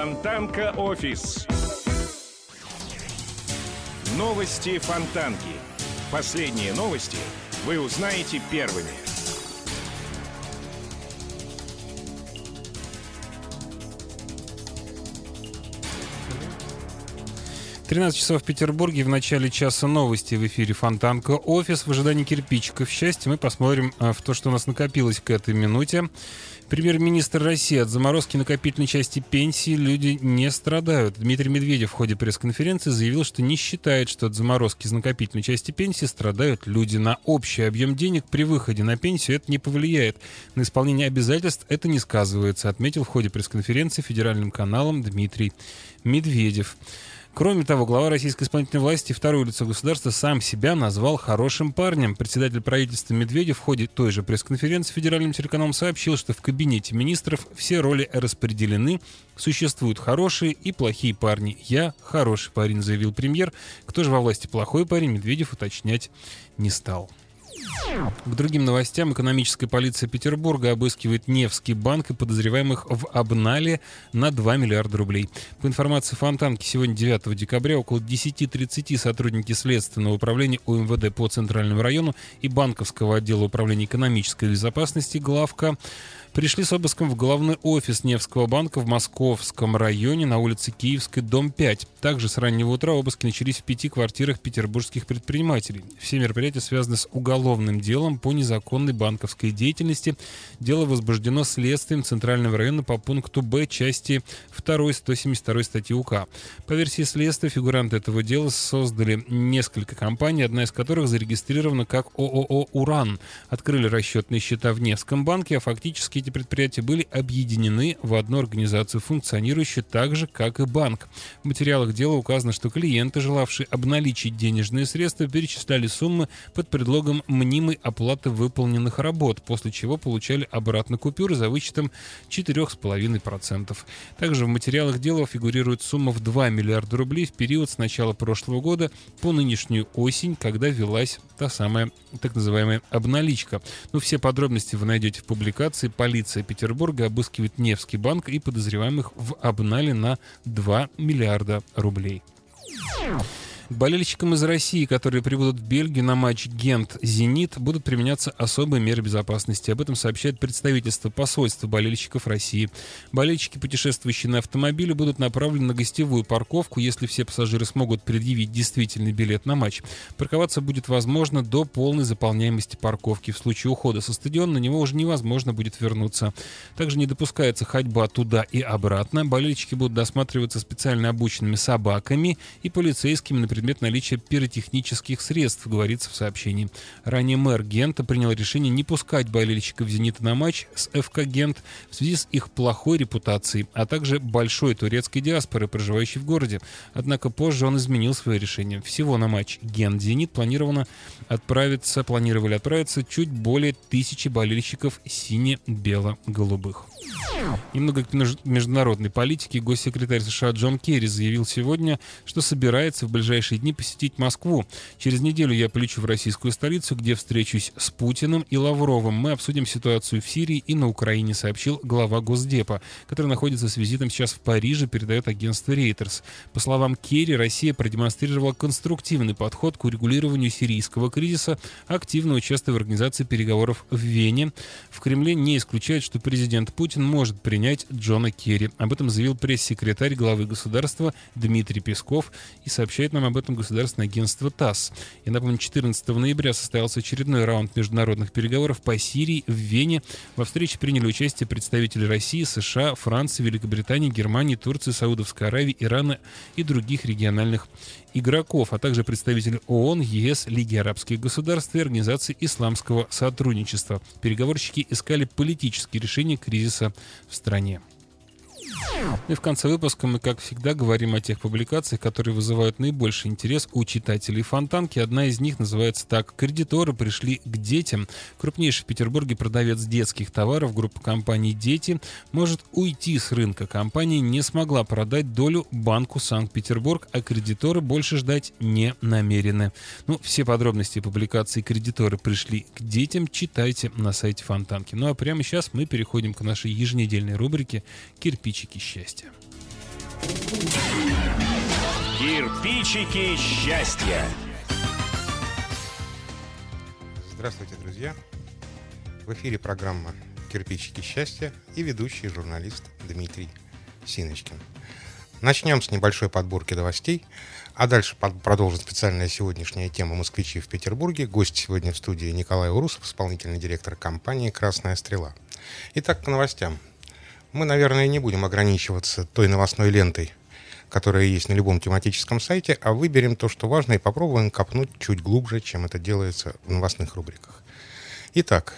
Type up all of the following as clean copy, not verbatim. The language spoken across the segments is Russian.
Фонтанка офис. Новости Фонтанки. Последние новости вы узнаете первыми. 13 часов в Петербурге. В начале часа новости в эфире Фонтанка офис. В ожидании кирпичиков счастья мы посмотрим в то, что у нас накопилось к этой минуте. Премьер-министр России: от заморозки накопительной части пенсии люди не страдают. Дмитрий Медведев в ходе пресс-конференции заявил, что не считает, что от заморозки из накопительной части пенсии страдают люди. На общий объем денег при выходе на пенсию это не повлияет. На исполнение обязательств это не сказывается, отметил в ходе пресс-конференции федеральным каналам Дмитрий Медведев. Кроме того, глава российской исполнительной власти, второе лицо государства, сам себя назвал хорошим парнем. Председатель правительства Медведев в ходе той же пресс-конференции федеральным телеканалом сообщил, что в кабинете министров все роли распределены, существуют хорошие и плохие парни. «Я хороший парень», заявил премьер. Кто же во власти плохой парень, Медведев уточнять не стал. К другим новостям. Экономическая полиция Петербурга обыскивает Невский банк и подозреваемых в обнале на 2 миллиарда рублей. По информации Фонтанки, сегодня, 9 декабря, около 10:30 сотрудники Следственного управления УМВД по Центральному району и Банковского отдела управления экономической безопасности «Главка» пришли с обыском в главный офис Невского банка в Московском районе на улице Киевской, дом 5. Также с раннего утра обыски начались в 5 квартирах петербургских предпринимателей. Все мероприятия связаны с уголовным делом по незаконной банковской деятельности. Дело возбуждено следствием Центрального района по пункту Б части 2 172 статьи УК. По версии следствия, фигуранты этого дела создали несколько компаний, одна из которых зарегистрирована как ООО «Уран». Открыли расчетные счета в Невском банке, а фактически эти предприятия были объединены в одну организацию, функционирующую так же, как и банк. В материалах дела указано, что клиенты, желавшие обналичить денежные средства, перечисляли суммы под предлогом мнимой оплаты выполненных работ, после чего получали обратно купюры за вычетом 4,5%. Также в материалах дела фигурирует сумма в 2 миллиарда рублей в период с начала прошлого года по нынешнюю осень, когда велась та самая так называемая обналичка. Все подробности вы найдете в публикации. Полиция Петербурга обыскивает Невский банк и подозреваемых в обнале на 2 миллиарда рублей. Болельщикам из России, которые прибудут в Бельгию на матч Гент-Зенит, будут применяться особые меры безопасности. Об этом сообщает представительство посольства болельщиков России. Болельщики, путешествующие на автомобиле, будут направлены на гостевую парковку, если все пассажиры смогут предъявить действительный билет на матч. Парковаться будет возможно до полной заполняемости парковки. В случае ухода со стадиона на него уже невозможно будет вернуться. Также не допускается ходьба туда и обратно. Болельщики будут досматриваться специально обученными собаками и полицейскими на предмет наличия пиротехнических средств, говорится в сообщении. Ранее мэр Гента принял решение не пускать болельщиков «Зенита» на матч с ФК «Гент» в связи с их плохой репутацией, а также большой турецкой диаспоры, проживающей в городе. Однако позже он изменил свое решение. Всего на матч «Гент-Зенит» планировали отправиться чуть более 1000 болельщиков сине-бело-голубых. Немного к международной политике. Госсекретарь США Джон Керри заявил сегодня, что собирается в ближайшие дни посетить Москву. Через неделю я полечу в российскую столицу, где встречусь с Путиным и Лавровым. Мы обсудим ситуацию в Сирии и на Украине, сообщил глава Госдепа, который находится с визитом сейчас в Париже, передает агентство Reuters. По словам Керри, Россия продемонстрировала конструктивный подход к урегулированию сирийского кризиса, активно участвуя в организации переговоров в Вене. В Кремле не исключают, что президент Путин может принять Джона Керри. Об этом заявил пресс-секретарь главы государства Дмитрий Песков, и сообщает нам об этом государственное агентство ТАСС. Я напомню, 14 ноября состоялся очередной раунд международных переговоров по Сирии в Вене. Во встрече приняли участие представители России, США, Франции, Великобритании, Германии, Турции, Саудовской Аравии, Ирана и других региональных игроков, а также представители ООН, ЕС, Лиги арабских государств и Организации исламского сотрудничества. Переговорщики искали политические решения кризиса в стране. И в конце выпуска мы, как всегда, говорим о тех публикациях, которые вызывают наибольший интерес у читателей Фонтанки. Одна из них называется так: «Кредиторы пришли к детям». Крупнейший в Петербурге продавец детских товаров, группа компаний «Дети», может уйти с рынка. Компания не смогла продать долю банку Санкт-Петербург, а кредиторы больше ждать не намерены. Все подробности публикации «Кредиторы пришли к детям» читайте на сайте Фонтанки. А прямо сейчас мы переходим к нашей еженедельной рубрике «Кирпичики счастья». Кирпичики счастья. Здравствуйте, друзья! В эфире программа «Кирпичики счастья» и ведущий журналист Дмитрий Синочкин. Начнем с небольшой подборки новостей, а дальше продолжим специальная сегодняшняя тема «Москвичи в Петербурге». Гость сегодня в студии Николай Урусов, исполнительный директор компании «Красная стрела». Итак, к новостям. Мы, наверное, не будем ограничиваться той новостной лентой, которая есть на любом тематическом сайте, а выберем то, что важно, и попробуем копнуть чуть глубже, чем это делается в новостных рубриках. Итак,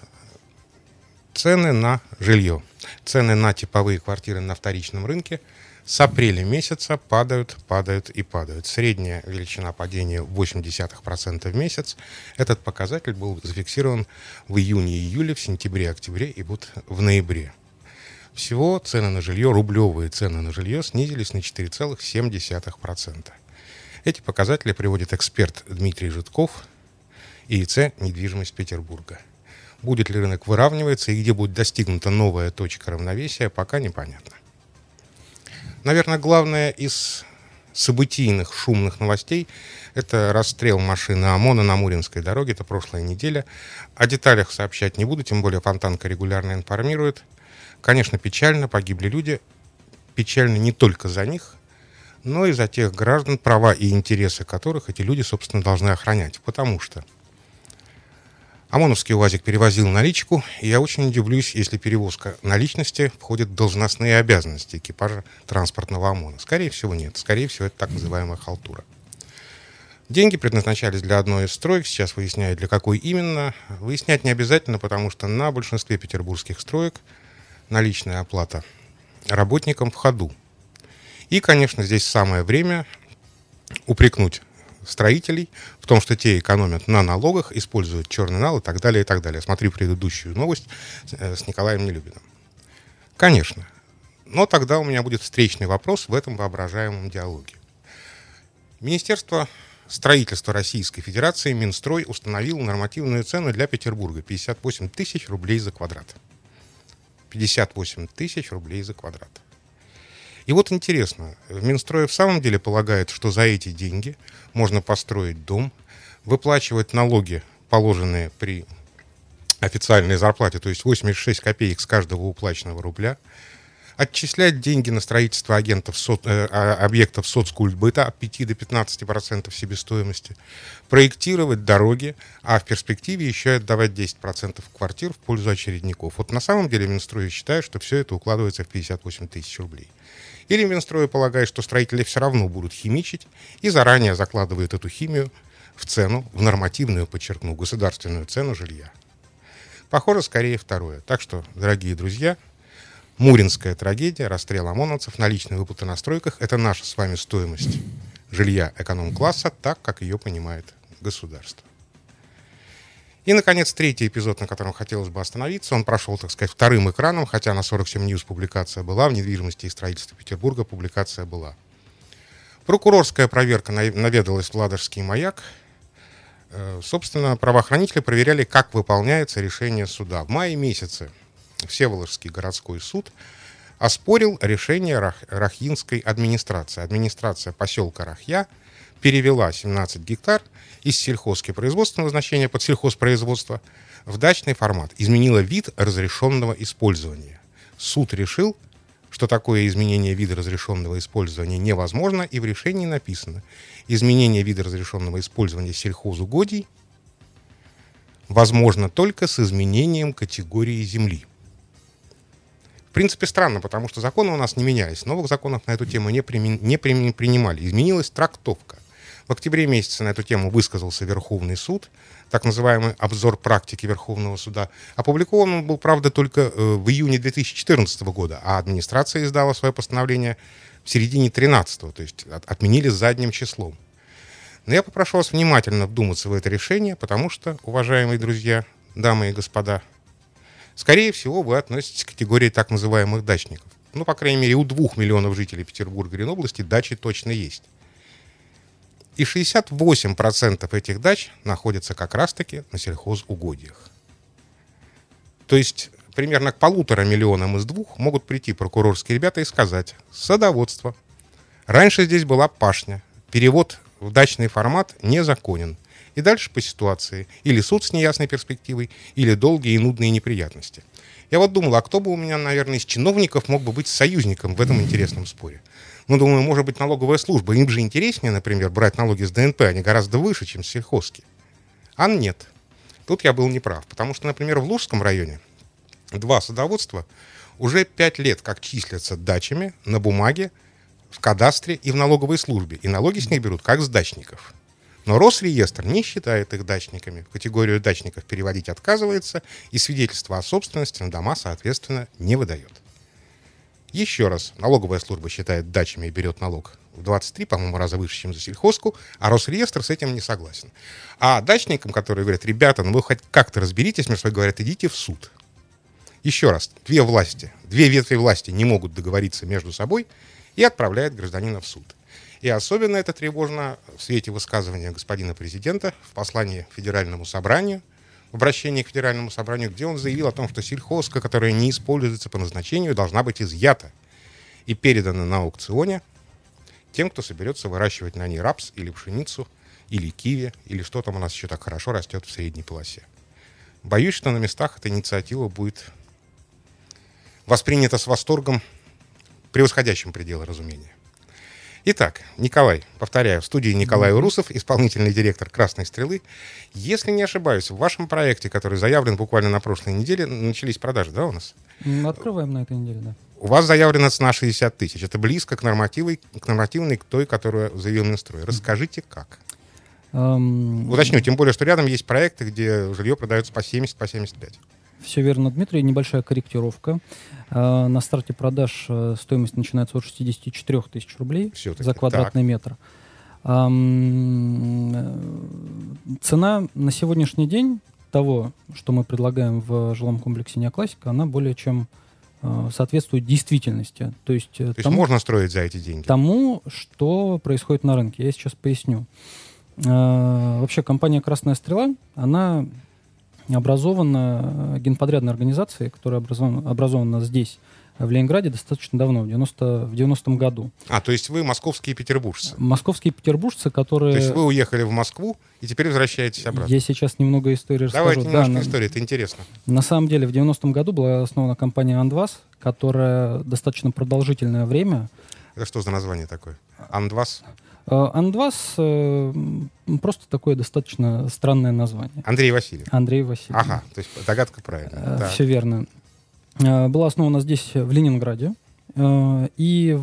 цены на жилье. Цены на типовые квартиры на вторичном рынке с апреля месяца падают. Средняя величина падения 0,8% в месяц. Этот показатель был зафиксирован в июне-июле, в сентябре-октябре и вот в ноябре. Всего цены на жилье, рублевые цены на жилье снизились на 4,7%. Эти показатели приводит эксперт Дмитрий Житков, ИИЦ «Недвижимость Петербурга». Будет ли рынок выравниваться и где будет достигнута новая точка равновесия, пока непонятно. Наверное, главное из событийных шумных новостей – это расстрел машины ОМОНа на Муринской дороге. Это прошлая неделя. О деталях сообщать не буду, тем более Фонтанка регулярно информирует. Конечно, печально, погибли люди. Печально не только за них, но и за тех граждан, права и интересы которых эти люди, собственно, должны охранять. Потому что ОМОНовский УАЗик перевозил наличку, и я очень удивлюсь, если перевозка наличности входит в должностные обязанности экипажа транспортного ОМОНа. Скорее всего, нет. Скорее всего, это так называемая халтура. Деньги предназначались для одной из строек, сейчас выясняют, для какой именно. Выяснять не обязательно, потому что на большинстве петербургских строек наличная оплата работникам в ходу. И, конечно, здесь самое время упрекнуть строителей в том, что те экономят на налогах, используют черный нал и так далее, и так далее. Смотри предыдущую новость с Николаем Нелюбиным. Конечно. Но тогда у меня будет встречный вопрос в этом воображаемом диалоге. Министерство строительства Российской Федерации, Минстрой, установило нормативную цену для Петербурга – 58 тысяч рублей за квадрат. 58 тысяч рублей за квадрат. И вот интересно, в Минстрое в самом деле полагает, что за эти деньги можно построить дом, выплачивать налоги, положенные при официальной зарплате, то есть 86 копеек с каждого уплаченного рубля, отчислять деньги на строительство объектов соцкультбыта от 5 до 15% себестоимости, проектировать дороги, а в перспективе еще и отдавать 10% квартир в пользу очередников. Вот на самом деле Минстрой считает, что все это укладывается в 58 тысяч рублей. Или Минстрой полагает, что строители все равно будут химичить и заранее закладывают эту химию в цену, в нормативную, подчеркну, государственную цену жилья. Похоже, скорее второе. Так что, дорогие друзья, Муринская трагедия, расстрел ОМОНовцев, наличные выплаты на стройках – это наша с вами стоимость жилья эконом-класса, так, как ее понимает государство. И, наконец, третий эпизод, на котором хотелось бы остановиться. Он прошел, так сказать, вторым экраном, хотя на 47 News публикация была, в недвижимости и строительстве Петербурга публикация была. Прокурорская проверка наведалась в Ладожский маяк. Собственно, правоохранители проверяли, как выполняется решение суда. В мае месяце Всеволожский городской суд оспорил решение Рахьинской администрации. Администрация поселка Рахья перевела 17 гектар из сельхозпроизводственного значения под сельхозпроизводство в дачный формат. Изменила вид разрешенного использования. Суд решил, что такое изменение вида разрешенного использования невозможно, и в решении написано: изменение вида разрешенного использования сельхозугодий возможно только с изменением категории земли. В принципе, странно, потому что законы у нас не менялись. Новых законов на эту тему не принимали. Изменилась трактовка. В октябре месяце на эту тему высказался Верховный суд, так называемый обзор практики Верховного суда. Опубликован он был, правда, только в июне 2014 года, а администрация издала свое постановление в середине 2013, то есть отменили задним числом. Но я попрошу вас внимательно вдуматься в это решение, потому что, уважаемые друзья, дамы и господа, скорее всего, вы относитесь к категории так называемых дачников. Ну, по крайней мере, у 2 миллионов жителей Петербурга и Ленобласти дачи точно есть. И 68% этих дач находятся как раз-таки на сельхозугодиях. То есть примерно к 1,5 миллиона из 2 могут прийти прокурорские ребята и сказать: садоводство. Раньше здесь была пашня. Перевод в дачный формат незаконен. И дальше по ситуации. Или суд с неясной перспективой, или долгие и нудные неприятности. Я вот думал, а кто бы у меня, наверное, из чиновников мог бы быть союзником в этом интересном споре? Ну, думаю, может быть, налоговая служба. Им же интереснее, например, брать налоги с ДНП, они гораздо выше, чем с сельхозки. А нет. Тут я был неправ. Потому что, например, в Лужском районе 2 садоводства уже 5 лет как числятся дачами на бумаге, в кадастре и в налоговой службе. И налоги с них берут как с дачников. Но Росреестр не считает их дачниками. В категорию дачников переводить отказывается, и свидетельство о собственности на дома, соответственно, не выдает. Еще раз, налоговая служба считает дачами и берет налог в 23, по-моему, раза выше, чем за сельхозку, а Росреестр с этим не согласен. А дачникам, которые говорят: ребята, ну вы хоть как-то разберитесь, мне говорят: идите в суд. Еще раз, 2 ветви власти не могут договориться между собой и отправляют гражданина в суд. И особенно это тревожно в свете высказывания господина президента в послании Федеральному собранию, в обращении к Федеральному собранию, где он заявил о том, что сельхозка, которая не используется по назначению, должна быть изъята и передана на аукционе тем, кто соберется выращивать на ней рапс или пшеницу, или киви, или что там у нас еще так хорошо растет в средней полосе. Боюсь, что на местах эта инициатива будет воспринята с восторгом, превосходящим пределы разумения. Итак, Николай, повторяю, в студии Николай Урусов, исполнительный директор «Красной стрелы». Если не ошибаюсь, в вашем проекте, который заявлен буквально на прошлой неделе, начались продажи, да, у нас? Открываем на этой неделе, да. У вас заявлена цена 60 тысяч. Это близко к нормативной, к той, которую заявил Минстрой. Расскажите, как? Уточню, тем более, что рядом есть проекты, где жилье продается по 70, по 75. Все верно, Дмитрий. Небольшая корректировка. На старте продаж стоимость начинается от 64 тысяч рублей за квадратный метр. Цена на сегодняшний день того, что мы предлагаем в жилом комплексе «Неоклассика», она более чем соответствует действительности. То есть можно строить за эти деньги? Тому, что происходит на рынке. Я сейчас поясню. Вообще компания «Красная стрела», она образована генподрядной организацией, которая образована здесь, в Ленинграде, достаточно давно, в 90-м году. То есть вы московские петербуржцы? Московские петербуржцы, которые... То есть вы уехали в Москву и теперь возвращаетесь обратно? Я сейчас немного истории расскажу. Давайте немножко истории, это интересно. На самом деле в 90-м году была основана компания «Андвас», которая достаточно продолжительное время... Это что за название такое? «Андвас»? «Андвас» просто такое достаточно странное название. Андрей Васильев. Андрей Васильев. Ага, то есть догадка правильная. Все верно. Была основана здесь, в Ленинграде. И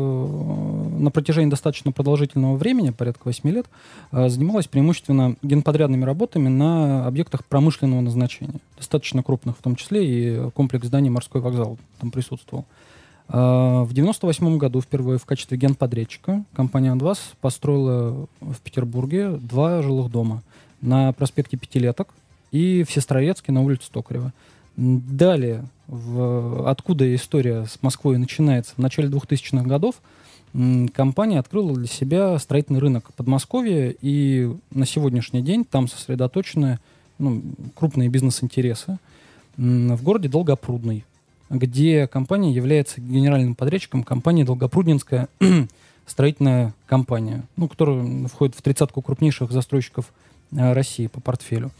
на протяжении достаточно продолжительного времени, порядка 8 лет, занималась преимущественно генподрядными работами на объектах промышленного назначения. Достаточно крупных, в том числе и комплекс зданий «Морской вокзал» там присутствовал. В 1998 году впервые в качестве генподрядчика компания «Андвас» построила в Петербурге 2 жилых дома на проспекте Пятилеток и в Сестрорецке на улице Токарева. Далее, откуда история с Москвой начинается, в начале 2000-х годов компания открыла для себя строительный рынок Подмосковья, и на сегодняшний день там сосредоточены крупные бизнес-интересы в городе Долгопрудный, где компания является генеральным подрядчиком компании «Долгопрудненская строительная компания», которая входит в 30-ку крупнейших застройщиков России по портфелю.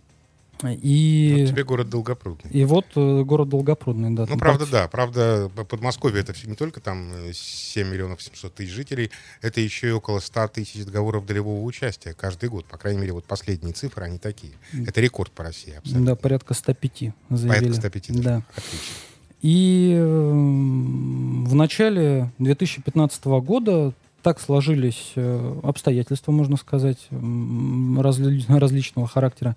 И тебе город Долгопрудный. И вот город Долгопрудный, да. Правда, Подмосковье — это не только там 7 миллионов 700 тысяч жителей, это еще и около 100 тысяч договоров долевого участия каждый год. По крайней мере, вот последние цифры, они такие. Это рекорд по России абсолютно. Да, порядка 105 заявили. Порядка 105, да. Отлично. И в начале 2015 года так сложились обстоятельства, можно сказать, различного характера,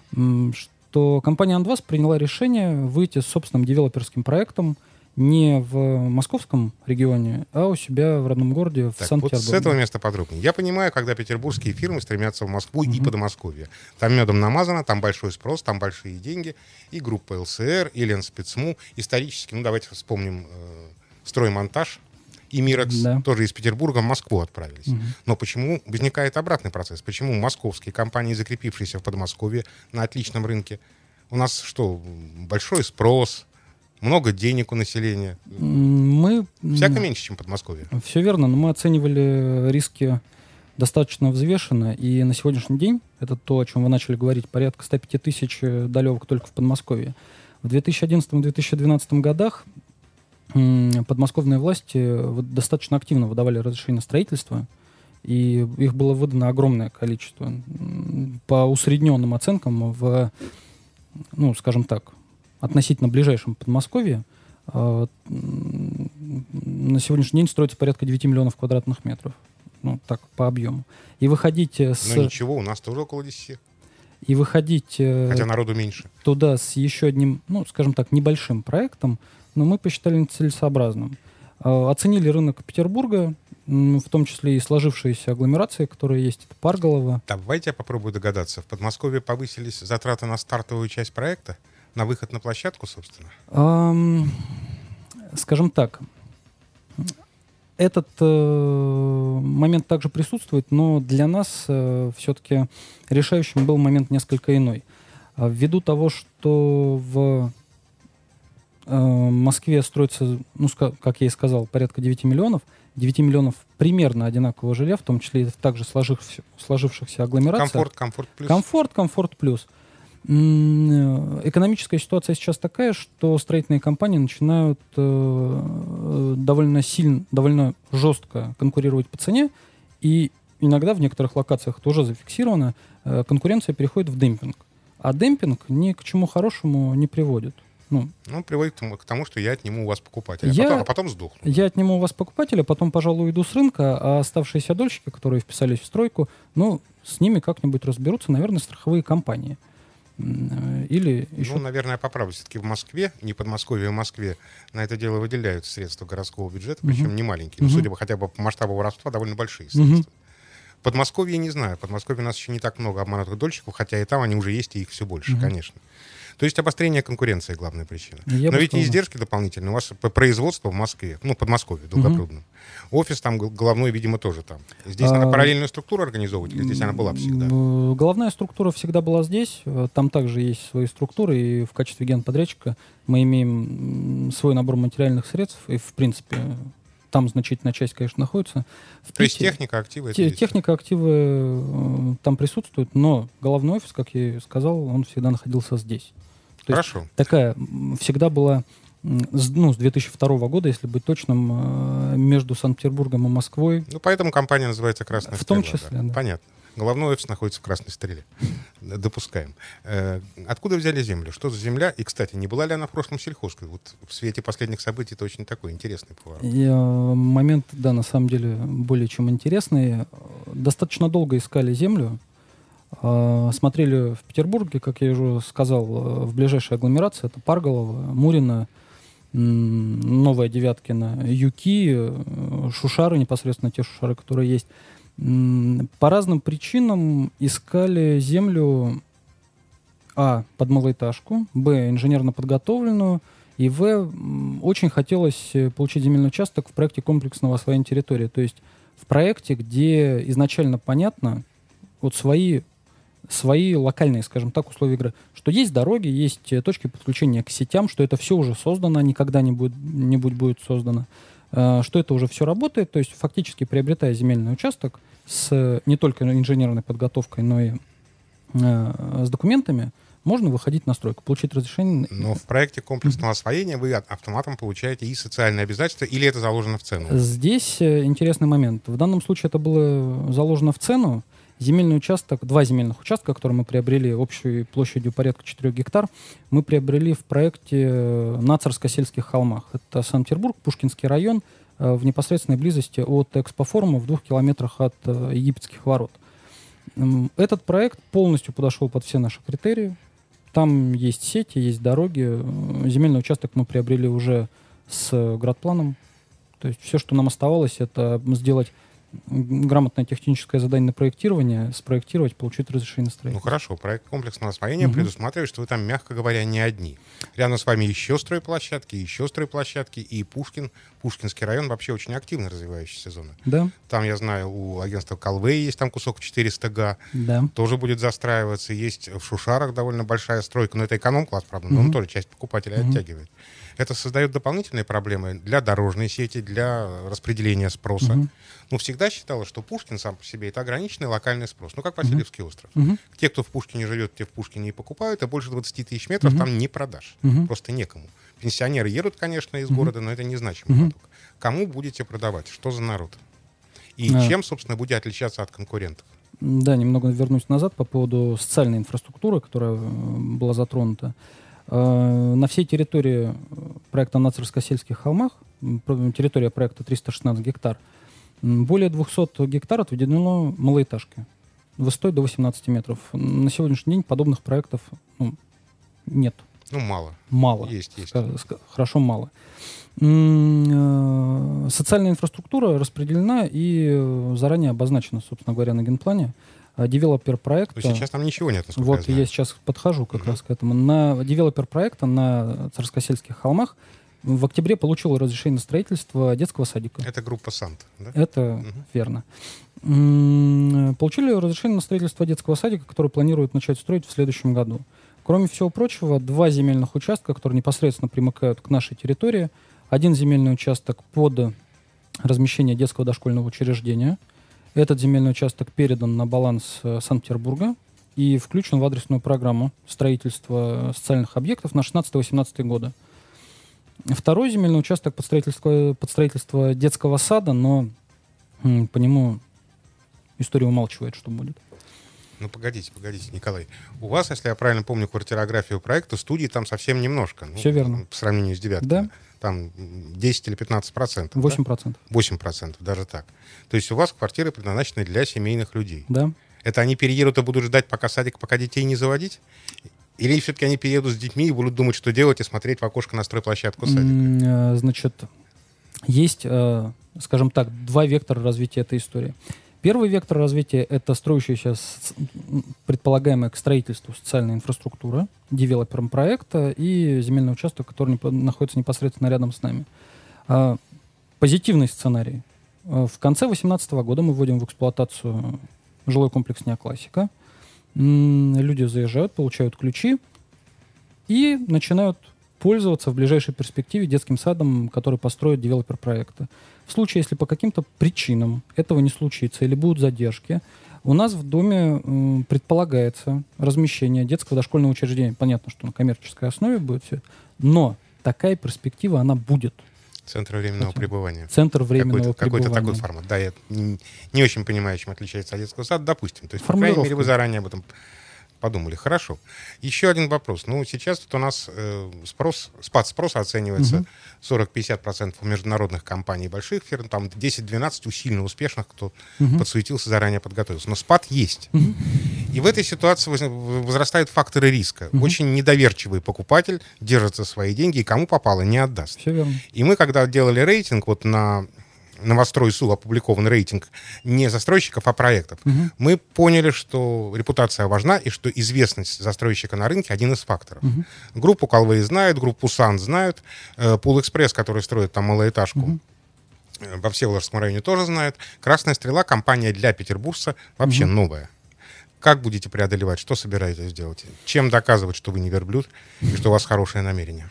что компания «Андвас» приняла решение выйти с собственным девелоперским проектом не в московском регионе, а у себя в родном городе, в Санкт-Петербурге. Вот с этого места подробнее. Я понимаю, когда петербургские фирмы стремятся в Москву и Подмосковье. Там медом намазано, там большой спрос, там большие деньги. И группа ЛСР, и Ленспецму. Исторически, давайте вспомним «Строймонтаж» и «Мирекс», тоже из Петербурга в Москву отправились. Но почему возникает обратный процесс? Почему московские компании, закрепившиеся в Подмосковье на отличном рынке, у нас что, большой спрос, много денег у населения. Мы... Всяко меньше, чем в Подмосковье. Все верно, но мы оценивали риски достаточно взвешенно, и на сегодняшний день, это то, о чем вы начали говорить, порядка 105 тысяч долевок только в Подмосковье. В 2011-2012 годах подмосковные власти достаточно активно выдавали разрешения на строительство, и их было выдано огромное количество. По усредненным оценкам, скажем так, относительно ближайшем Подмосковье, на сегодняшний день строится порядка 9 миллионов квадратных метров. Так, по объему. И выходить с... Но ничего, у нас тоже около 10. И выходить... Хотя народу меньше. Туда с еще одним, скажем так, небольшим проектом, но мы посчитали нецелесообразным. Оценили рынок Петербурга, в том числе и сложившиеся агломерации, которые есть, это Парголово. Давайте я попробую догадаться. В Подмосковье повысились затраты на стартовую часть проекта, на выход на площадку, собственно? Скажем так, этот момент также присутствует, но для нас все-таки решающим был момент несколько иной. Ввиду того, что в Москве строится, как я и сказал, порядка 9 миллионов примерно одинакового жилья, в том числе и также сложившихся агломераций. Комфорт плюс. Комфорт плюс. Экономическая ситуация сейчас такая, что строительные компании начинают довольно жестко конкурировать по цене, и иногда в некоторых локациях тоже зафиксировано, конкуренция переходит в демпинг. А демпинг ни к чему хорошему не приводит. Приводит к тому, что я отниму у вас покупателя, а потом сдохну. Я отниму у вас покупателя, потом, пожалуй, уйду с рынка, а оставшиеся дольщики, которые вписались в стройку, с ними как-нибудь разберутся, наверное, страховые компании. Или еще... наверное, я поправлю. Все-таки в Москве, не Подмосковье, а в Москве на это дело выделяются средства городского бюджета, причем не маленькие, но, судя по хотя бы по масштабу воровства, довольно большие средства. В Подмосковье не знаю. В Подмосковье у нас еще не так много обманутых дольщиков, хотя и там они уже есть, и их все больше, конечно. То есть обострение конкуренции — главная причина. Но ведь не издержки дополнительные. У вас производство в Москве, Подмосковье, Долгопрудном. Офис там головной, видимо, тоже там. Здесь надо параллельную структуру организовывать, или здесь она была всегда? Головная структура всегда была здесь. Там также есть свои структуры, и в качестве генподрядчика мы имеем свой набор материальных средств, и, в принципе, там значительная часть, конечно, находится. То есть техника, активы? Техника, активы там присутствуют, но головной офис, как я и сказал, он всегда находился здесь. То Хорошо. Такая всегда была, с 2002 года, если быть точным, между Санкт-Петербургом и Москвой. Поэтому компания называется «Красная стрела». В том числе, да. Понятно. Головной офис находится в Красной Стреле. Допускаем. Откуда взяли землю? Что за земля? И, кстати, не была ли она в прошлом сельхозкой? В свете последних событий это очень такой интересный поворот. Момент, да, на самом деле, более чем интересный. Достаточно долго искали землю. Смотрели в Петербурге, как я уже сказал, в ближайшей агломерации. Это Парголово, Мурино, Новая Девяткино, Юки, Шушары, непосредственно те Шушары, которые есть. По разным причинам искали землю под малоэтажку, инженерно подготовленную, и очень хотелось получить земельный участок в проекте комплексного освоения территории. То есть в проекте, где изначально понятно свои локальные, скажем так, условия игры. Что есть дороги, есть точки подключения к сетям, что это все уже создано, никогда не будет создано. Что это уже все работает, то есть фактически приобретая земельный участок с не только инженерной подготовкой, но и с документами, можно выходить на стройку, получить разрешение. Но в проекте комплексного освоения вы автоматом получаете и социальные обязательства, или это заложено в цену? Здесь интересный момент. В данном случае это было заложено в цену. Два земельных участка, которые мы приобрели общей площадью порядка 4 гектар, мы приобрели в проекте на Царско-сельских холмах. Это Санкт-Петербург, Пушкинский район, в непосредственной близости от Экспофорума, в 2 километрах от Египетских ворот. Этот проект полностью подошел под все наши критерии. Там есть сети, есть дороги. Земельный участок мы приобрели уже с градпланом. То есть все, что нам оставалось, это сделать грамотное техническое задание на проектирование, спроектировать, получить разрешение на строительство. Хорошо, проект комплексного освоения предусматривает, что вы там, мягко говоря, не одни. Рядом с вами еще стройплощадки, и Пушкинский район вообще очень активно развивающаяся зона. Да. Там, я знаю, у агентства Калвей есть там кусок 400 га, да. Тоже будет застраиваться. Есть в Шушарах довольно большая стройка, но это эконом-класс, правда, но он тоже часть покупателей оттягивает. Это создает дополнительные проблемы для дорожной сети, для распределения спроса. Ну, всегда считалось, что Пушкин сам по себе — это ограниченный локальный спрос. Ну, как Васильевский остров. Те, кто в Пушкине живет, те в Пушкине и покупают, а больше 20 тысяч метров там не продашь. Просто некому. Пенсионеры едут, конечно, из города, но это незначимый поток. Кому будете продавать? Что за народ? И чем, собственно, будете отличаться от конкурентов? Да, немного вернусь назад по поводу социальной инфраструктуры, которая была затронута. На всей территории проекта на Царскосельских холмах, территория проекта 316 гектар, более 200 гектар отведено малоэтажке высотой до 18 метров. На сегодняшний день подобных проектов нет. Ну, мало. Мало. Есть. Хорошо, мало. Социальная инфраструктура распределена и заранее обозначена, собственно говоря, на генплане. Девелопер проекта... Но сейчас там ничего нет, насколько Вот я сейчас подхожу как раз к этому. На девелопер проекта на Царскосельских холмах в октябре получил разрешение на строительство детского садика. Это группа «Сант», да? Это верно. Получили разрешение на строительство детского садика, который планируют начать строить в следующем году. Кроме всего прочего, 2 земельных участка, которые непосредственно примыкают к нашей территории. Один земельный участок под размещение детского дошкольного учреждения. Этот земельный участок передан на баланс Санкт-Петербурга и включен в адресную программу строительства социальных объектов на 16-18 годы. Второй земельный участок под строительство детского сада, но по нему история умалчивает, что будет. Ну, погодите, Николай. У вас, если я правильно помню квартирографию проекта, студии там совсем немножко. Все верно. По сравнению с девяткой. Да. Там 10 или 15%. 8%. Да? 8%, даже так. То есть у вас квартиры предназначены для семейных людей. Да. Это они переедут и будут ждать, пока садик, пока детей не заводить? Или все-таки они переедут с детьми и будут думать, что делать, и смотреть в окошко на стройплощадку садика? Значит, есть, скажем так, 2 вектора развития этой истории. Первый вектор развития — это строящаяся, предполагаемая к строительству социальная инфраструктура, девелопером проекта и земельный участок, который находится непосредственно рядом с нами. Позитивный сценарий. В конце 2018 года мы вводим в эксплуатацию жилой комплекс «Неоклассика». Люди заезжают, получают ключи и начинают пользоваться в ближайшей перспективе детским садом, который построит девелопер проекта. В случае, если по каким-то причинам этого не случится или будут задержки, у нас в доме предполагается размещение детского дошкольного учреждения. Понятно, что на коммерческой основе будет все это, но такая перспектива, она будет. Центр временного пребывания. Центр временного пребывания. Какой-то такой формат. Да, я не очень понимаю, чем отличается от детского сада, допустим. То есть, по крайней мере, вы заранее об этом подумали. Хорошо. Еще один вопрос. Ну, сейчас тут у нас спад спроса оценивается 40-50% у международных компаний, больших фирм, там 10-12 усиленно успешных, кто подсуетился, заранее подготовился. Но спад есть. И в этой ситуации возрастают факторы риска. Очень недоверчивый покупатель держится свои деньги и кому попало не отдаст. Все верно. И мы, когда делали рейтинг, вот на Новострой.су опубликован рейтинг не застройщиков, а проектов, мы поняли, что репутация важна и что известность застройщика на рынке — один из факторов. Группу Калвей знают, группу Сан знают, Пул Экспресс, который строит там малоэтажку, во Всеволожском районе тоже знают. Красная Стрела — компания для петербуржца вообще новая. Как будете преодолевать? Что собираетесь делать? Чем доказывать, что вы не верблюд и что у вас хорошее намерение?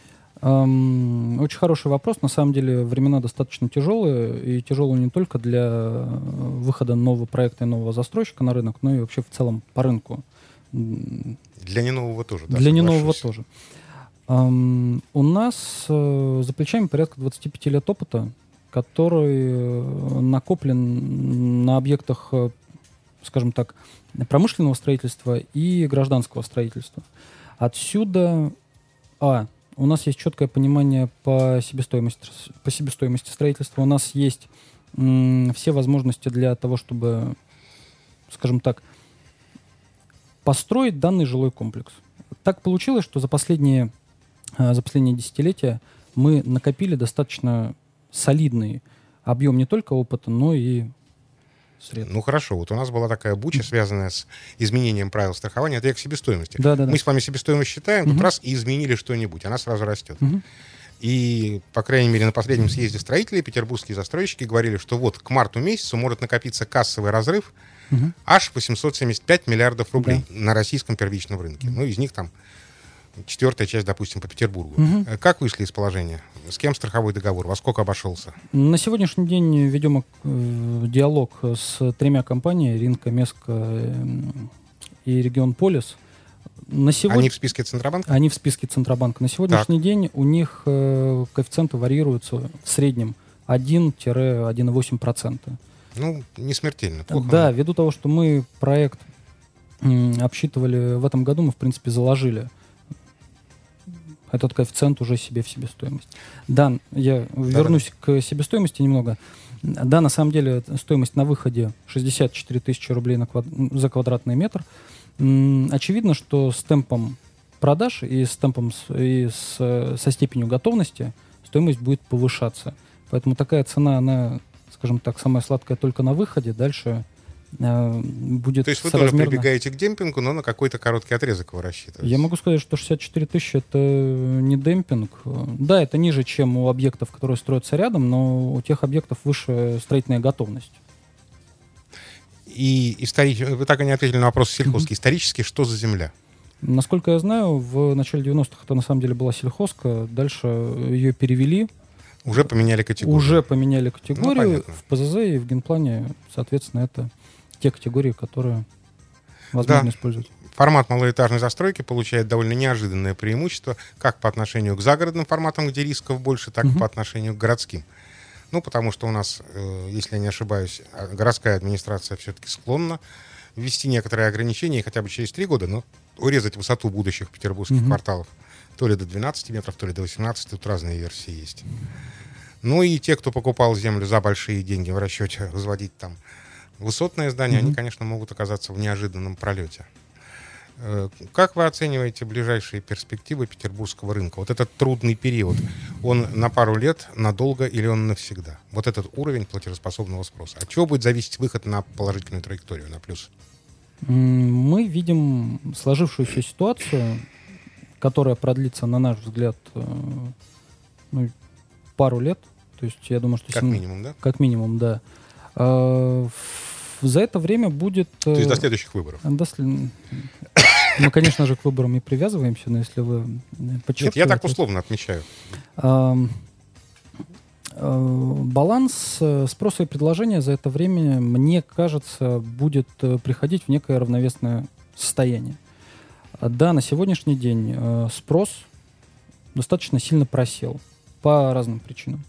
Очень хороший вопрос. На самом деле времена достаточно тяжелые. И тяжелые не только для выхода нового проекта и нового застройщика на рынок, но и вообще в целом по рынку. Для не нового тоже, да? Для не нового тоже. У нас за плечами порядка 25 лет опыта, который накоплен на объектах, скажем так, промышленного строительства и гражданского строительства. Отсюда у нас есть четкое понимание по себестоимости строительства. У нас есть все возможности для того, чтобы, скажем так, построить данный жилой комплекс. Так получилось, что за последние десятилетия мы накопили достаточно солидный объем не только опыта, но и средств. Ну хорошо, вот у нас была такая буча, связанная с изменением правил страхования, это я к себестоимости. Да. Мы с вами себестоимость считаем, тут раз и изменили что-нибудь, она сразу растет. И, по крайней мере, на последнем съезде строителей петербургские застройщики говорили, что вот к марту месяцу может накопиться кассовый разрыв аж 875 миллиардов рублей на российском первичном рынке. Ну, из них там четвертая часть, допустим, по Петербургу. Как вышли из положения? С кем страховой договор? Во сколько обошелся? На сегодняшний день ведем диалог с 3 компаниями: Ринко, Меско и Регион Полис. Они в списке Центробанка? Они в списке Центробанка. На сегодняшний день у них коэффициенты варьируются в среднем 1-1,8%. Ну, не смертельно. Плохо. Да, ввиду того, что мы проект обсчитывали в этом году, мы, в принципе, заложили этот коэффициент уже себе в себестоимость. Да, я вернусь к себестоимости немного. Да, на самом деле стоимость на выходе 64 тысячи рублей за квадратный метр. Очевидно, что с темпом продаж и со степенью готовности стоимость будет повышаться. Поэтому такая цена, она, скажем так, самая сладкая только на выходе. Дальше будет. То есть вы тоже прибегаете к демпингу, но на какой-то короткий отрезок вы рассчитываете? Я могу сказать, что 64 тысячи — это не демпинг. Да, это ниже, чем у объектов, которые строятся рядом, но у тех объектов выше строительная готовность. И вы так и не ответили на вопрос сельхозки. Исторически, что за земля? Насколько я знаю, в начале 90-х это на самом деле была сельхозка. Дальше ее перевели. Уже поменяли категорию. Ну, в ПЗЗ и в генплане, соответственно, это те категории, которые возможно использовать. Формат малоэтажной застройки получает довольно неожиданное преимущество как по отношению к загородным форматам, где рисков больше, так и по отношению к городским. Ну, потому что у нас, если я не ошибаюсь, городская администрация все-таки склонна ввести некоторые ограничения, хотя бы через 3 года, но урезать высоту будущих петербургских кварталов то ли до 12 метров, то ли до 18, тут разные версии есть. Ну и те, кто покупал землю за большие деньги в расчете возводить там высотные здания, они, конечно, могут оказаться в неожиданном пролете. Как вы оцениваете ближайшие перспективы петербургского рынка? Вот этот трудный период, он на пару лет, надолго или он навсегда? Вот этот уровень платежеспособного спроса. От чего будет зависеть выход на положительную траекторию, на плюс? Мы видим сложившуюся ситуацию, которая продлится, на наш взгляд, пару лет. То есть, я думаю, что... Как минимум, да? Как минимум, да. За это время будет... То есть до следующих выборов? Мы, конечно же, к выборам и привязываемся, но если вы подчеркиваете... Нет, я так условно отмечаю. Баланс спроса и предложения за это время, мне кажется, будет приходить в некое равновесное состояние. Да, на сегодняшний день спрос достаточно сильно просел по разным причинам.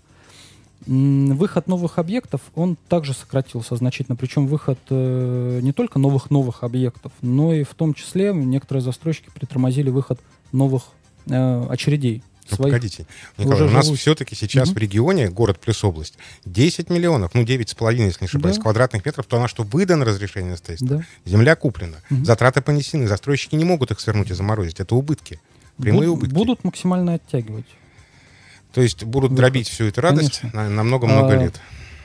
Выход новых объектов, он также сократился значительно. Причем выход не только новых объектов, но и в том числе некоторые застройщики притормозили выход новых очередей. Погодите, Николай, у нас все-таки сейчас в регионе, город плюс область, 10 миллионов, 9,5, если не ошибаюсь, квадратных метров, то на что выдано разрешение на строительство. Земля куплена, затраты понесены, застройщики не могут их свернуть и заморозить. Это убытки, прямые убытки. Будут максимально оттягивать. То есть будут дробить всю эту радость на много-много лет.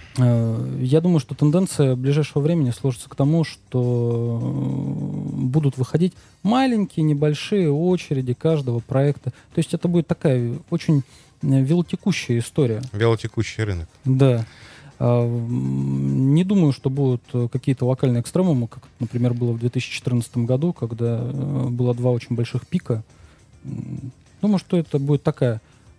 Я думаю, что тенденция ближайшего времени сложится к тому, что будут выходить маленькие, небольшие очереди каждого проекта. То есть это будет такая очень велотекущая история. Велотекущий рынок. Да. Не думаю, что будут какие-то локальные экстремумы, как, например, было в 2014 году, когда было 2 очень больших пика. Думаю, что это будет такая...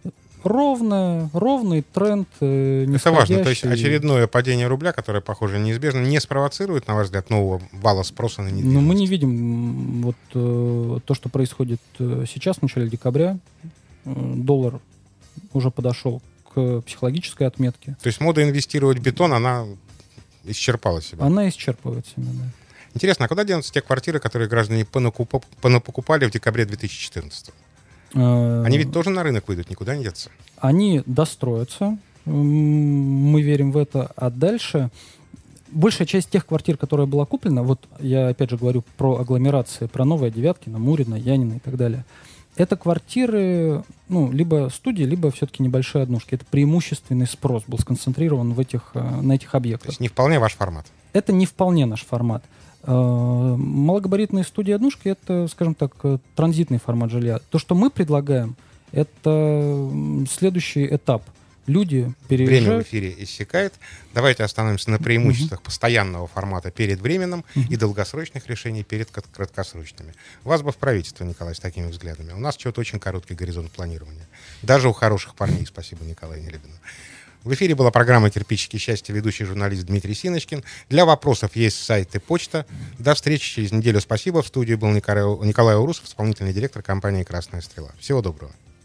ровный тренд. Это важно. То есть очередное падение рубля, которое, похоже, неизбежно, не спровоцирует, на ваш взгляд, нового вала спроса на недвижимость? Но мы не видим вот то, что происходит сейчас, в начале декабря. Доллар уже подошел к психологической отметке. То есть мода инвестировать в бетон, она исчерпала себя? Она исчерпывает себя, да. Интересно, а куда денутся те квартиры, которые граждане понапокупали в декабре 2014? Они ведь тоже на рынок выйдут, никуда не деться. Они достроятся, мы верим в это, а дальше большая часть тех квартир, которая была куплена, вот я опять же говорю про агломерации, про Новые Девяткино, Мурино, Янина и так далее, это квартиры, либо студии, либо все-таки небольшие однушки. Это преимущественный спрос был сконцентрирован на этих объектах. То есть не вполне ваш формат? Это не вполне наш формат. Малогабаритные студии однушки — это, скажем так, транзитный формат жилья. То, что мы предлагаем, это следующий этап. люди Время в переезжают. эфире иссякает. Давайте остановимся на преимуществах постоянного формата перед временным и долгосрочных решений перед краткосрочными. Вас бы в правительство, Николай, с такими взглядами. У нас что-то очень короткий горизонт планирования. Даже у хороших парней. Спасибо, Николай Нелюбину. В эфире была программа «Кирпичики счастья», ведущий журналист Дмитрий Синочкин. Для вопросов есть сайт и почта. До встречи через неделю. Спасибо. В студии был Николай Урусов, исполнительный директор компании «Красная стрела». Всего доброго.